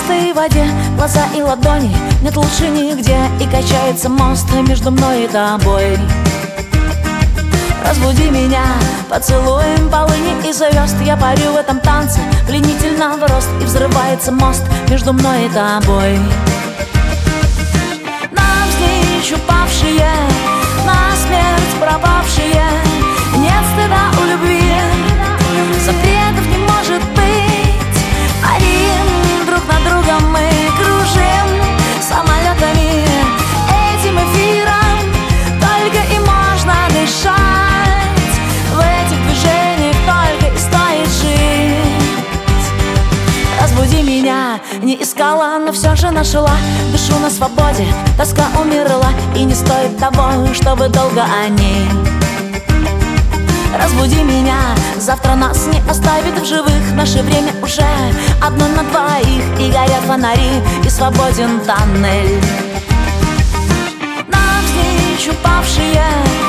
чистой воде глаза и ладони, нет лучше нигде. И качается мост между мной и тобой. Разбуди меня поцелуем полыни и звезд. Я парю в этом танце, пленительно в рост. И взрывается мост между мной и тобой. Навзничь упавшие, насмерть пропавшие, нет стыда у любви, запретов не может быть. Парим друг над другом, мы кружим самолетами, этим эфиром только и можно дышать. В этих движениях только и стоит жить. Разбуди меня, не искала, но все же нашла. Дышу на свободе, тоска умерла, и не стоит того, чтобы долго о ней. Разбуди меня, завтра нас не оставит в живых. Наше время уже одно на двоих, и горят фонари, и свободен тоннель. Навзничь упавшие,